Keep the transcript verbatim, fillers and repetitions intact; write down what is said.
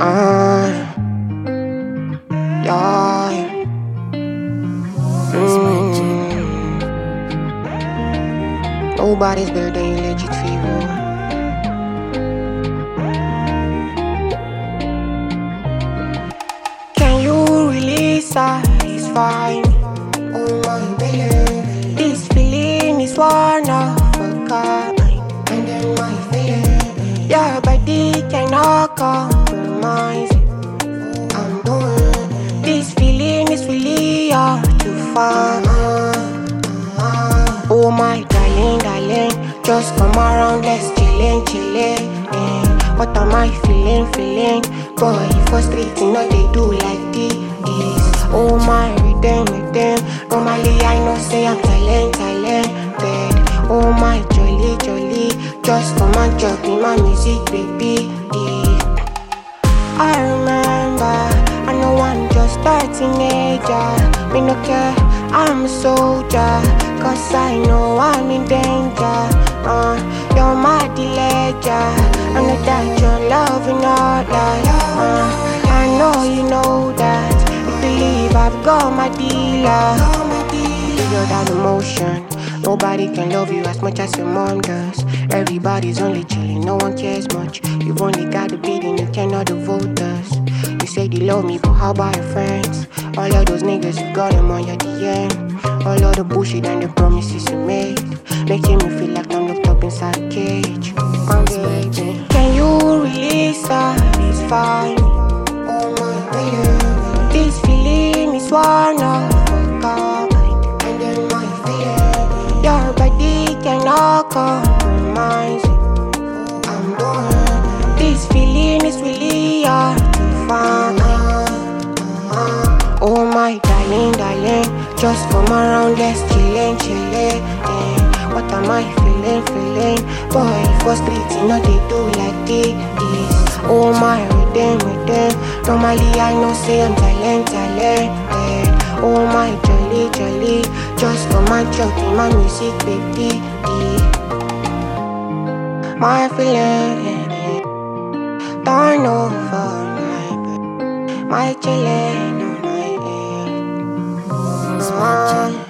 Ah, yeah. Mm. Nobody's better than you, legit fever. Can you really satisfy me? Oh my baby, this feeling is one of a kind. And then my feeling, your body cannot compromise. I'm doing this feeling is really hard to find. Oh my darling, darling, just come around, let's chillin', chillin'. Eh. What am I feeling, feeling? Boy, for street, you know they do like this. Oh my rhythm, rhythm. Normally I know say I'm talent, talented. Oh my jolly, jolly, just come and chop in my music, baby. I remember, I know I'm just a teenager. Me no care, I'm a soldier, cause I know I'm in danger. Uh, you're my ledger, I know that you're loving all that. uh, I know you know that. If you leave, I've got my dealer. Figure that emotion. Nobody can love you as much as your mom does. Everybody's only chilling, no one cares much. You've only got the beating, you cannot the voters. You say you love me, but how about your friends? All of those niggas, you got them on your D M. All of the bullshit and the promises you made, making me feel like I'm locked up inside a cage. My baby, can you really satisfy me? Oh my baby, this feeling is one of a kind. And then my feeling, your body cannot compromise. I'm doing this feeling is really hard to find. Oh my darling, darling, just come around, let's chillin', chillin'. Eh. What am I feeling, feeling? Boy, for street, you know they do like this. Oh my rhythm, rhythm. Normally I know say I'm talent, talented. Oh my jolly, jolly, just come and chop in my music, baby. My feeling, turn over my, my chillin'. My